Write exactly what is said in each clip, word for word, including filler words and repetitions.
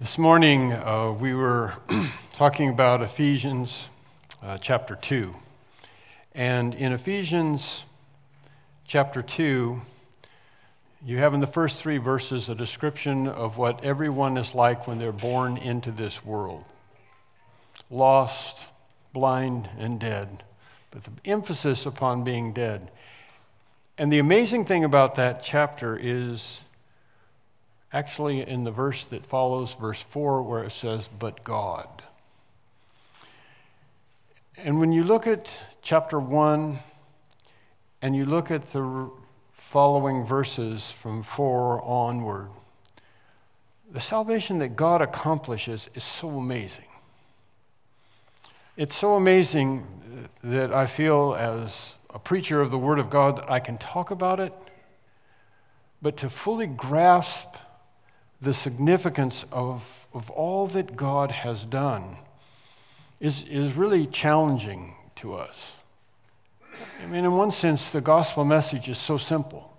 This morning, uh, we were talking about Ephesians uh, chapter two. And in Ephesians chapter two, you have in the first three verses a description of what everyone is like when they're born into this world. Lost, blind, and dead, but the emphasis upon being dead. And the amazing thing about that chapter is actually in the verse that follows, verse four, where it says, "But God." And when you look at chapter one and you look at the following verses from four onward, the salvation that God accomplishes is so amazing. It's so amazing that I feel as a preacher of the Word of God that I can talk about it, but to fully grasp the significance of, of all that God has done is, is really challenging to us. I mean, in one sense, the gospel message is so simple.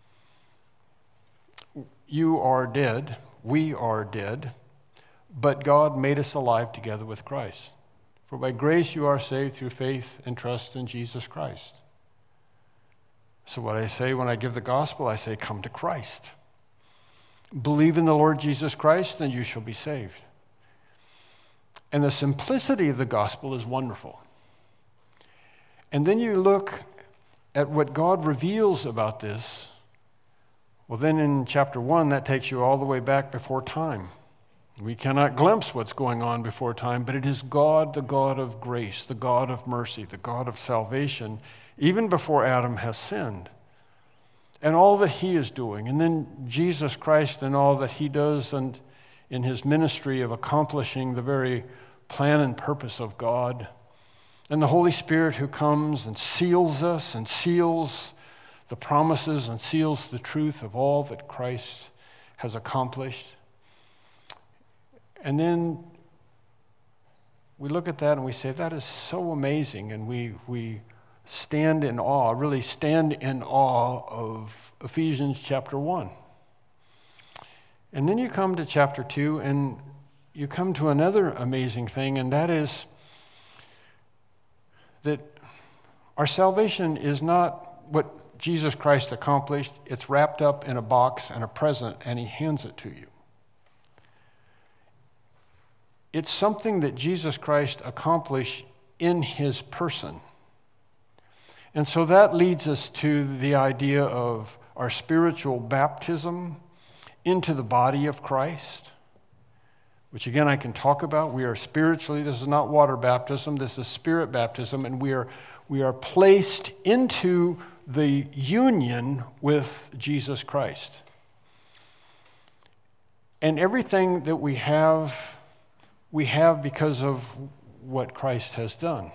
You are dead, we are dead, but God made us alive together with Christ. For by grace you are saved through faith and trust in Jesus Christ. So what I say when I give the gospel, I say, come to Christ. Believe in the Lord Jesus Christ, and you shall be saved. And the simplicity of the gospel is wonderful. And then you look at what God reveals about this. Well, then in chapter one, that takes you all the way back before time. We cannot glimpse what's going on before time, but it is God, the God of grace, the God of mercy, the God of salvation, even before Adam has sinned. And all that he is doing, and then Jesus Christ and all that he does and in his ministry of accomplishing the very plan and purpose of God, and the Holy Spirit who comes and seals us and seals the promises and seals the truth of all that Christ has accomplished. And then we look at that and we say, that is so amazing, and we we stand in awe, really stand in awe of Ephesians chapter one. And then you come to chapter two, and you come to another amazing thing, and that is that our salvation is not what Jesus Christ accomplished. It's wrapped up in a box and a present, and he hands it to you. It's something that Jesus Christ accomplished in his person. And so that leads us to the idea of our spiritual baptism into the body of Christ, which again I can talk about. We are spiritually, this is not water baptism, this is spirit baptism, and we are we are placed into the union with Jesus Christ. And everything that we have, we have because of what Christ has done.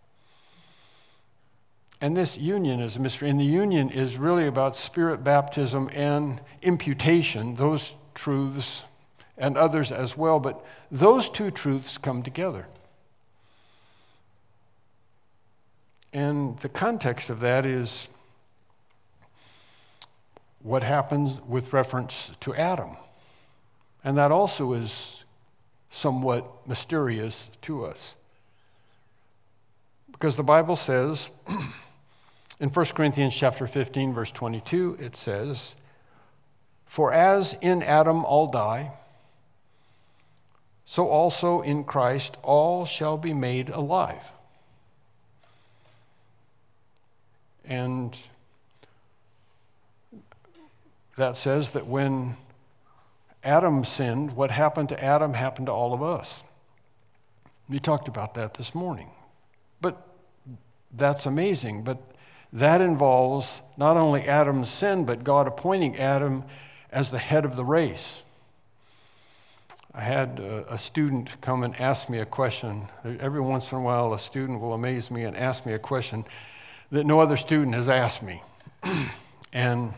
And this union is a mystery. And the union is really about spirit baptism and imputation, those truths and others as well. But those two truths come together. And the context of that is what happens with reference to Adam. And that also is somewhat mysterious to us. Because the Bible says, in First Corinthians chapter fifteen, verse twenty-two, it says, "For as in Adam all die, so also in Christ all shall be made alive." And that says that when Adam sinned, what happened to Adam happened to all of us. We talked about that this morning. But that's amazing. But that involves not only Adam's sin, but God appointing Adam as the head of the race. I had a, a student come and ask me a question. Every once in a while, a student will amaze me and ask me a question that no other student has asked me. And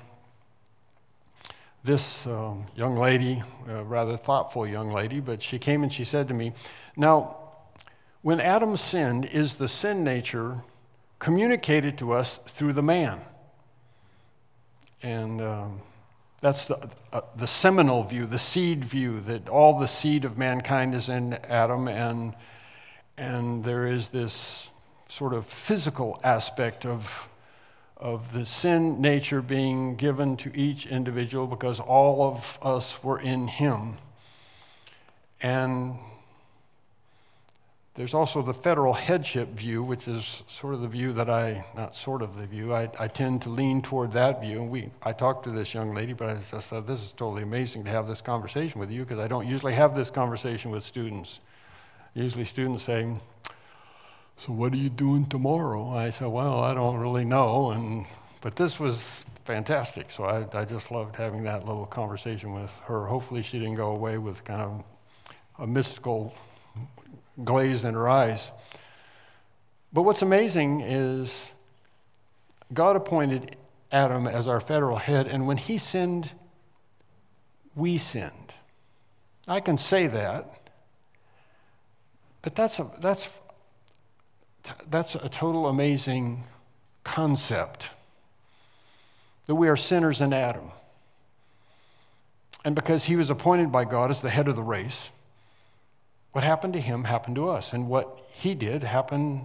this um, young lady, a rather thoughtful young lady, but she came and she said to me, "Now, when Adam sinned, is the sin nature communicated to us through the man?" And um, That's the, uh, the seminal view, the seed view, that all the seed of mankind is in Adam, and, and there is this sort of physical aspect of, of the sin nature being given to each individual because all of us were in him. And there's also the federal headship view, which is sort of the view that I, not sort of the view, I, I tend to lean toward that view. And we, I talked to this young lady, but I just thought, this is totally amazing to have this conversation with you, because I don't usually have this conversation with students. Usually students say, so what are you doing tomorrow? I said, well, I don't really know. And but this was fantastic. So I, I just loved having that little conversation with her. Hopefully she didn't go away with kind of a mystical glaze in her eyes. But what's amazing is God appointed Adam as our federal head, and when he sinned, we sinned. I can say that, but that's a, that's, that's a total amazing concept, that we are sinners in Adam. And because he was appointed by God as the head of the race, what happened to him happened to us, and what he did happened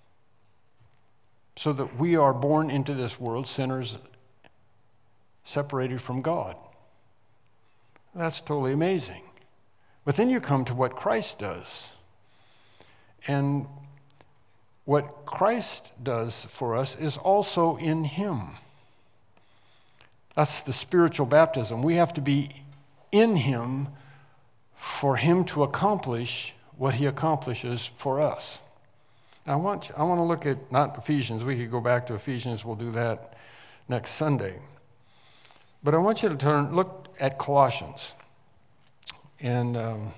so that we are born into this world sinners separated from God. That's totally amazing. But then you come to what Christ does. And what Christ does for us is also in him. That's the spiritual baptism. We have to be in him for him to accomplish what he accomplishes for us. Now, I want, I want to look at, not Ephesians, we could go back to Ephesians, we'll do that next Sunday. But I want you to turn, look at Colossians. And um,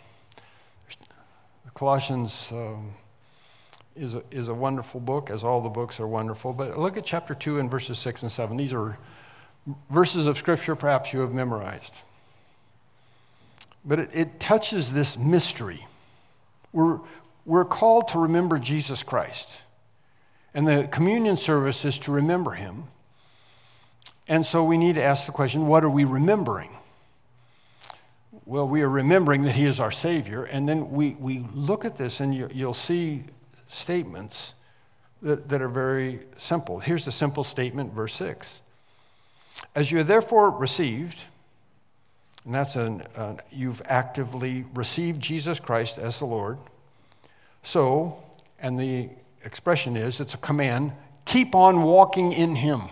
Colossians um, is, a, is a wonderful book, as all the books are wonderful. But look at chapter two and verses six and seven. These are verses of Scripture perhaps you have memorized. But it, it touches this mystery. We're, we're called to remember Jesus Christ. And the communion service is to remember him. And so we need to ask the question, what are we remembering? Well, we are remembering that he is our Savior. And then we, we look at this, and you, you'll see statements that, that are very simple. Here's the simple statement, verse six. As you have therefore received, and that's an, uh, you've actively received Jesus Christ as the Lord. So, and the expression is, it's a command, keep on walking in him.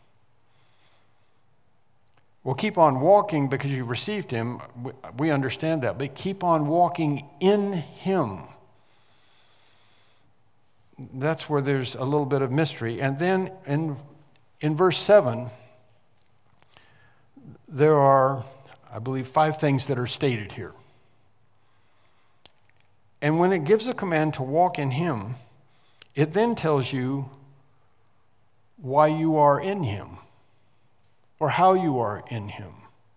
Well, keep on walking because you received him. We understand that, but keep on walking in him. That's where there's a little bit of mystery. And then in, in verse seven, there are, I believe, five things that are stated here. And when it gives a command to walk in him, it then tells you why you are in him or how you are in him.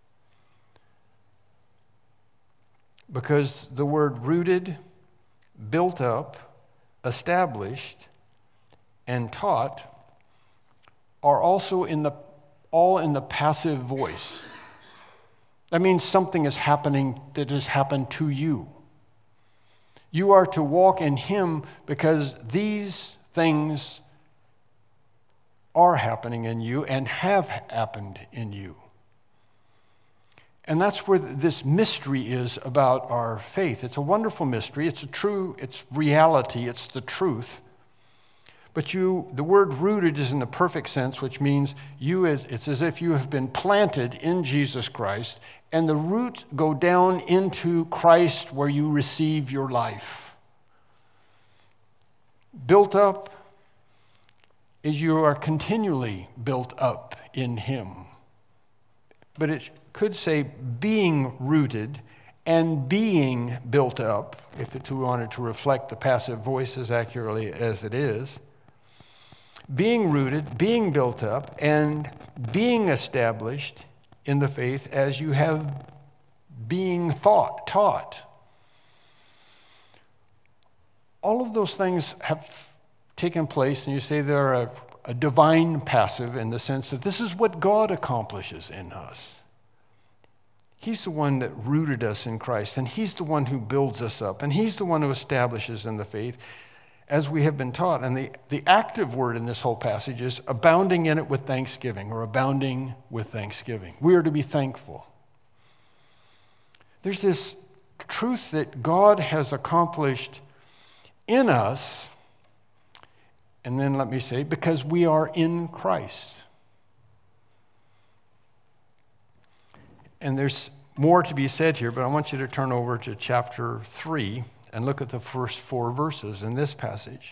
Because the word rooted, built up, established, and taught are also in the all in the passive voice. That means something is happening that has happened to you. You are to walk in him because these things are happening in you and have happened in you. And that's where this mystery is about our faith. It's a wonderful mystery. It's a true, it's reality, it's the truth. But you, the word rooted is in the perfect sense, which means you is, it's as if you have been planted in Jesus Christ, and the roots go down into Christ where you receive your life. Built up is you are continually built up in him. But it could say being rooted and being built up, if it wanted to reflect the passive voice as accurately as it is. Being rooted, being built up, and being established in the faith as you have being thought, taught. All of those things have taken place, and you say they're a, a divine passive in the sense that this is what God accomplishes in us. He's the one that rooted us in Christ, and he's the one who builds us up, and he's the one who establishes in the faith as we have been taught. And the, the active word in this whole passage is abounding in it with thanksgiving, or abounding with thanksgiving. We are to be thankful. There's this truth that God has accomplished in us, and then let me say, because we are in Christ. And there's more to be said here, but I want you to turn over to chapter three and look at the first four verses in this passage.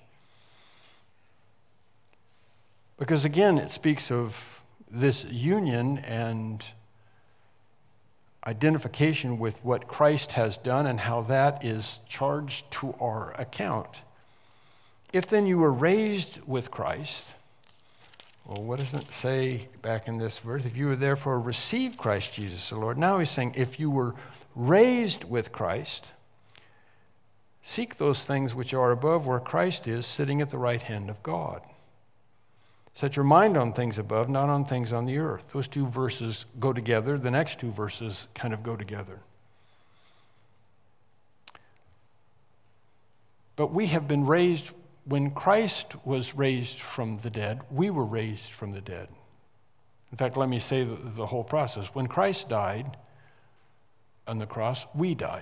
Because again, it speaks of this union and identification with what Christ has done and how that is charged to our account. If then you were raised with Christ, well, what does it say back in this verse? If you were therefore received Christ Jesus the Lord. Now he's saying, if you were raised with Christ, seek those things which are above where Christ is, sitting at the right hand of God. Set your mind on things above, not on things on the earth. Those two verses go together. The next two verses kind of go together. But we have been raised. When Christ was raised from the dead, we were raised from the dead. In fact, let me say the, the whole process. When Christ died on the cross, we died.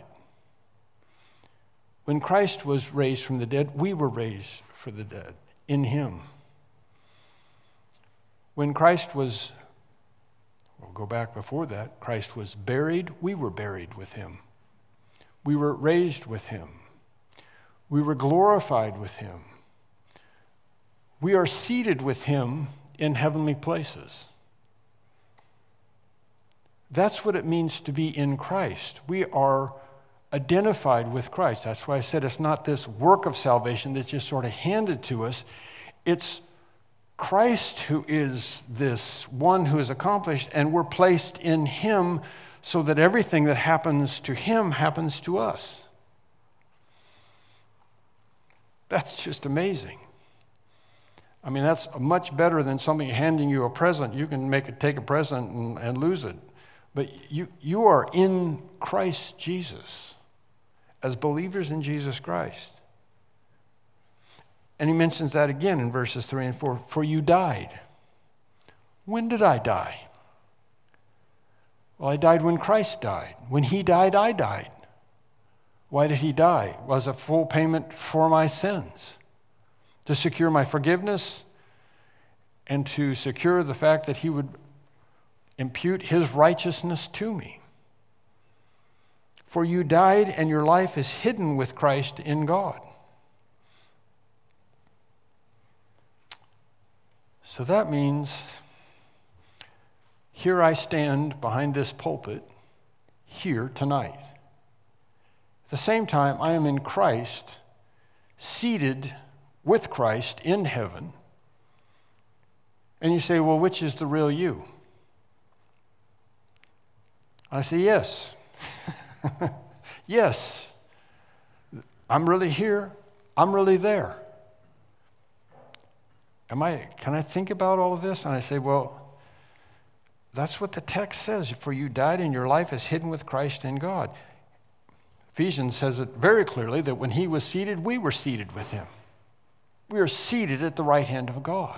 When Christ was raised from the dead, we were raised from the dead in him. When Christ was, we'll go back before that, Christ was buried, we were buried with him. We were raised with him. We were glorified with him. We are seated with him in heavenly places. That's what it means to be in Christ. We are identified with Christ. That's why I said it's not this work of salvation that's just sort of handed to us. It's Christ who is this one who is accomplished, and we're placed in him so that everything that happens to him happens to us. That's just amazing. I mean, that's much better than somebody handing you a present. You can make it, take a present and, and lose it. But you, you are in Christ Jesus as believers in Jesus Christ. And he mentions that again in verses three and four. For you died. When did I die? Well, I died when Christ died. When he died, I died. Why did he die? It was a full payment for my sins, to secure my forgiveness and to secure the fact that he would impute his righteousness to me. For you died, and your life is hidden with Christ in God. So that means here I stand behind this pulpit here tonight. At the same time, I am in Christ, seated with Christ in heaven. And you say, well, which is the real you? I say, yes. Yes. I'm really here. I'm really there. Am I, can I think about all of this? And I say, well, that's what the text says. For you died and your life is hidden with Christ in God. Ephesians says it very clearly that when he was seated, we were seated with him. We are seated at the right hand of God.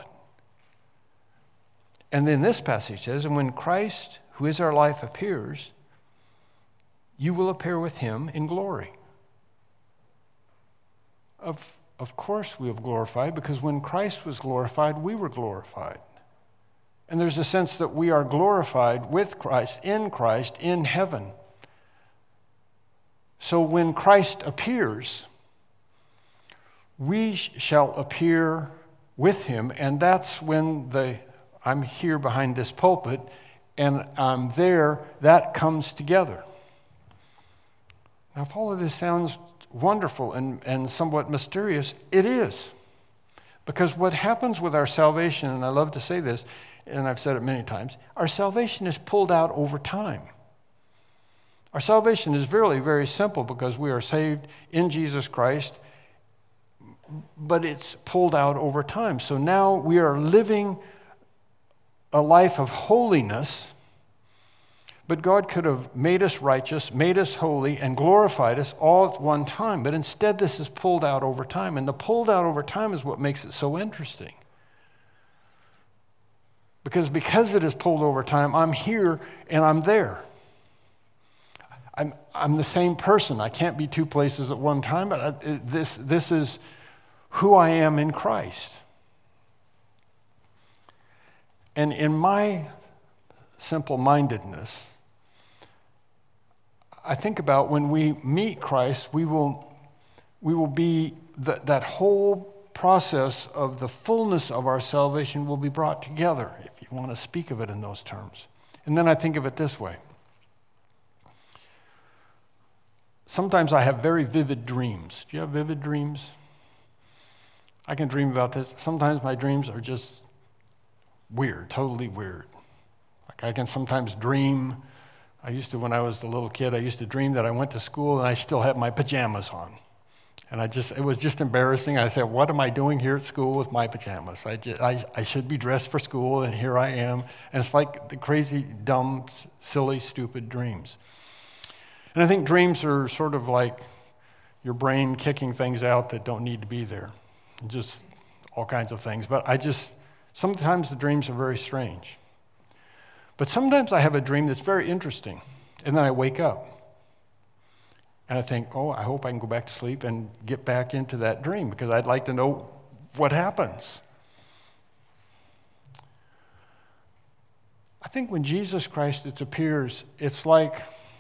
And then this passage says, and when Christ, who is our life, appears, you will appear with him in glory. Of, of course we have glorified, because when Christ was glorified, we were glorified. And there's a sense that we are glorified with Christ, in Christ, in heaven. So when Christ appears, we shall appear with him, and that's when the I'm here behind this pulpit, and I'm there, that comes together. Now, if all of this sounds wonderful and, and somewhat mysterious, it is. Because what happens with our salvation, and I love to say this, and I've said it many times, our salvation is pulled out over time. Our salvation is really very simple because we are saved in Jesus Christ, but it's pulled out over time. So now we are living a life of holiness, But God could have made us righteous, made us holy, and glorified us all at one time. But instead, this is pulled out over time. And the pulled out over time is what makes it so interesting. Because because it is pulled over time, I'm here and I'm there. I'm, I'm the same person. I can't be two places at one time, but I, this, this is who I am in Christ. And in my simple-mindedness, I think about when we meet Christ, we will, we will be, the, that whole process of the fullness of our salvation will be brought together, if you want to speak of it in those terms. And then I think of it this way. Sometimes I have very vivid dreams. Do you have vivid dreams? I can dream about this. Sometimes my dreams are just weird, totally weird. Like I can sometimes dream. I used to, when I was a little kid, I used to dream that I went to school and I still had my pajamas on. And I just, it was just embarrassing. I said, what am I doing here at school with my pajamas? I, just, I, I should be dressed for school, and here I am. And it's like the crazy, dumb, silly, stupid dreams. And I think dreams are sort of like your brain kicking things out that don't need to be there. Just all kinds of things. But I just, sometimes the dreams are very strange. But sometimes I have a dream that's very interesting, and then I wake up. And I think, oh, I hope I can go back to sleep and get back into that dream because I'd like to know what happens. I think when Jesus Christ it appears, it's like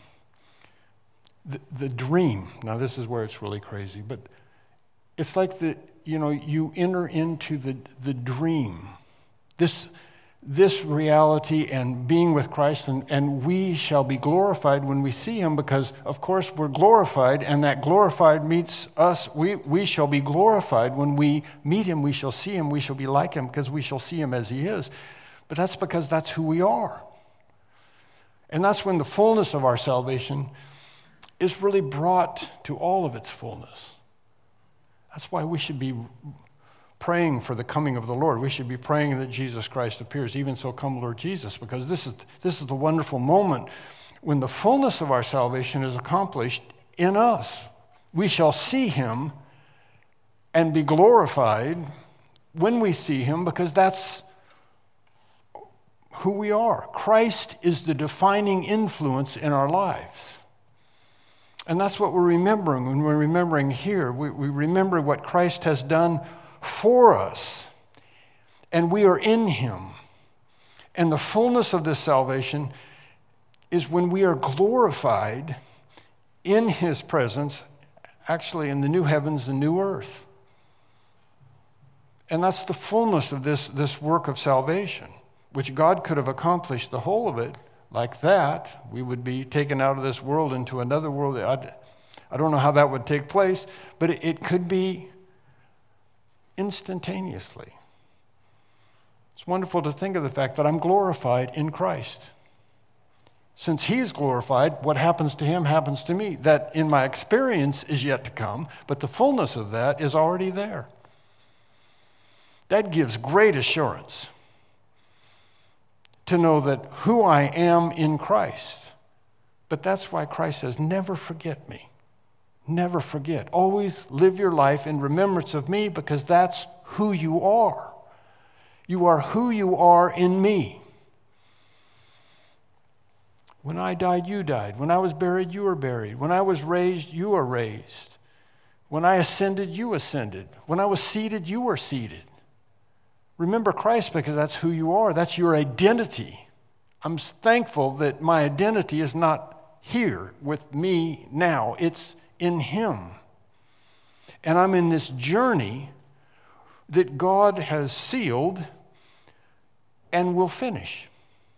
the, the dream. Now, this is where it's really crazy, but it's like the, you know, you enter into the, the dream. This This reality and being with Christ, and, and we shall be glorified when we see him because, of course, we're glorified, and that glorified meets us. We, we shall be glorified when we meet him. We shall see him. We shall be like him because we shall see him as he is. But that's because that's who we are. And that's when the fullness of our salvation is really brought to all of its fullness. That's why we should be praying for the coming of the Lord. We should be praying that Jesus Christ appears. Even so, come, Lord Jesus, because this is this is the wonderful moment when the fullness of our salvation is accomplished in us. We shall see him and be glorified when we see him because that's who we are. Christ is the defining influence in our lives. And that's what we're remembering when we're remembering here. We, we remember what Christ has done for us, and we are in him. And the fullness of this salvation is when we are glorified in his presence, actually in the new heavens and new earth. And that's the fullness of this, this work of salvation, which God could have accomplished the whole of it like that. We would be taken out of this world into another world. I'd, I don't know how that would take place, but it, it could be instantaneously. It's wonderful to think of the fact that I'm glorified in Christ. Since he's glorified, what happens to him happens to me. That in my experience is yet to come, but the fullness of that is already there. That gives great assurance to know that who I am in Christ. But that's why Christ says, never forget me. Never forget. Always live your life in remembrance of me because that's who you are. You are who you are in me. When I died, you died. When I was buried, you were buried. When I was raised, you were raised. When I ascended, you ascended. When I was seated, you were seated. Remember Christ because that's who you are. That's your identity. I'm thankful that my identity is not here with me now. It's in him. And I'm in this journey that God has sealed and will finish.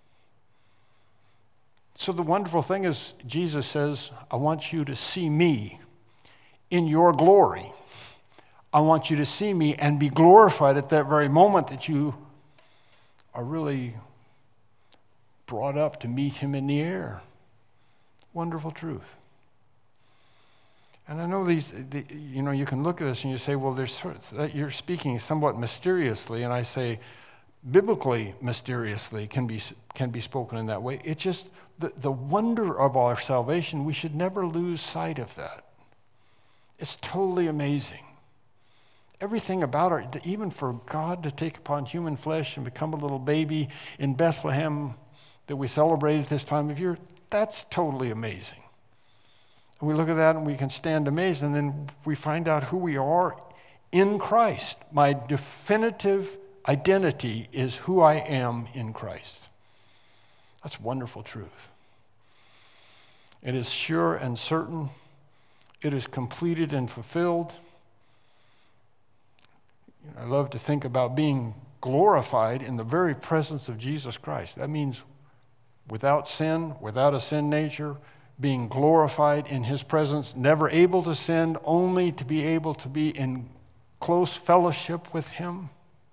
So the wonderful thing is Jesus says, I want you to see me in your glory. I want you to see me and be glorified at that very moment that you are really brought up to meet him in the air. Wonderful truth. And I know these, the, you know, you can look at this and you say, well, there's, you're speaking somewhat mysteriously. And I say, biblically, mysteriously, can be, can be spoken in that way. It's just the, the wonder of our salvation. We should never lose sight of that. It's totally amazing. Everything about it, even for God to take upon human flesh and become a little baby in Bethlehem that we celebrate at this time of year, that's totally amazing. And we look at that and we can stand amazed, and then we find out who we are in Christ. My definitive identity is who I am in Christ. That's wonderful truth. It is sure and certain. It is completed and fulfilled. I love to think about being glorified in the very presence of Jesus Christ. That means without sin, without a sin nature, being glorified in his presence, never able to sin, only to be able to be in close fellowship with him.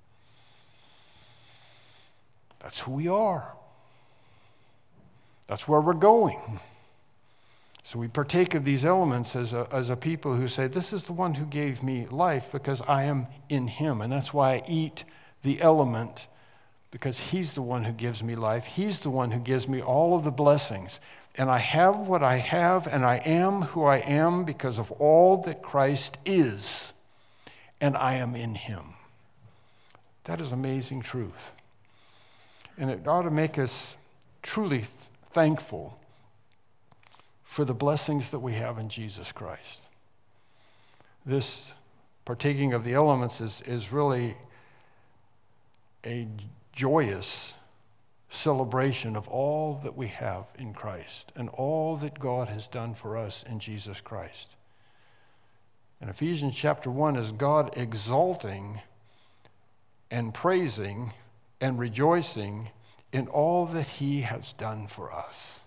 That's who we are. That's where we're going. So we partake of these elements as a, as a people who say, this is the one who gave me life because I am in him. And that's why I eat the element, because he's the one who gives me life. He's the one who gives me all of the blessings. And I have what I have, and I am who I am because of all that Christ is. And I am in him. That is amazing truth. And it ought to make us truly th- thankful for the blessings that we have in Jesus Christ. This partaking of the elements is, is really a joyous celebration of all that we have in Christ and all that God has done for us in Jesus Christ. In Ephesians chapter one is God exalting and praising and rejoicing in all that he has done for us.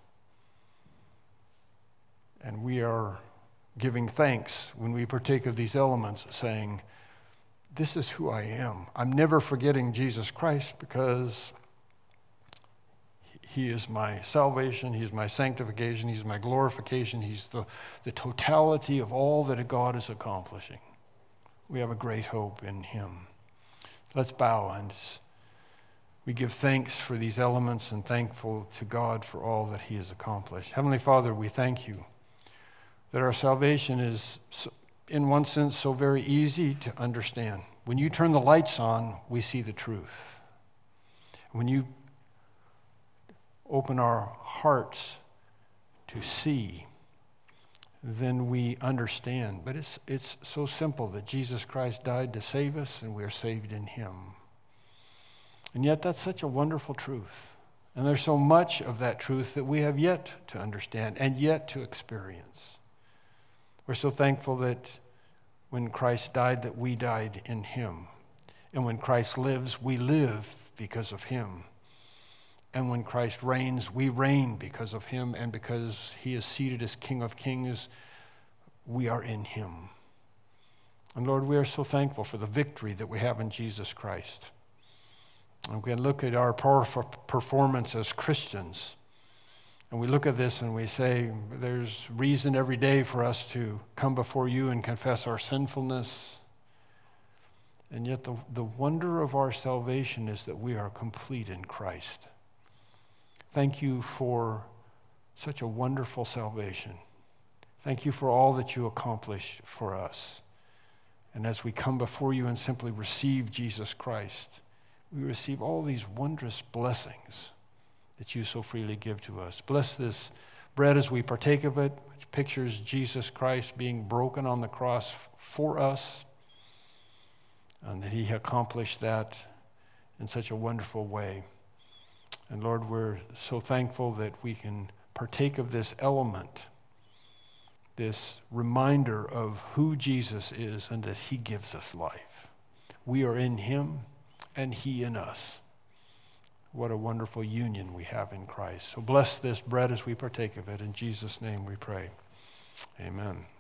And we are giving thanks when we partake of these elements, saying, this is who I am. I'm never forgetting Jesus Christ because he is my salvation, he's my sanctification, he's my glorification, he's the, the totality of all that God is accomplishing. We have a great hope in him. Let's bow and we give thanks for these elements and thankful to God for all that he has accomplished. Heavenly Father, we thank you that our salvation is, in one sense, so very easy to understand. When you turn the lights on, we see the truth. When you open our hearts to see, then we understand. But it's, it's so simple that Jesus Christ died to save us, and we are saved in him. And yet that's such a wonderful truth. And there's so much of that truth that we have yet to understand and yet to experience. We're so thankful that when Christ died, that we died in him. And when Christ lives, we live because of him. And when Christ reigns, we reign because of him. And because he is seated as King of Kings, we are in him. And Lord, we are so thankful for the victory that we have in Jesus Christ. And we can look at our powerful performance as Christians. And we look at this and we say, there's reason every day for us to come before you and confess our sinfulness. And yet the, the wonder of our salvation is that we are complete in Christ. Thank you for such a wonderful salvation. Thank you for all that you accomplished for us. And as we come before you and simply receive Jesus Christ, we receive all these wondrous blessings that you so freely give to us. Bless this bread as we partake of it, which pictures Jesus Christ being broken on the cross for us, and that he accomplished that in such a wonderful way. And Lord, we're so thankful that we can partake of this element, this reminder of who Jesus is and that he gives us life. We are in him and he in us. What a wonderful union we have in Christ. So bless this bread as we partake of it. In Jesus' name we pray. Amen.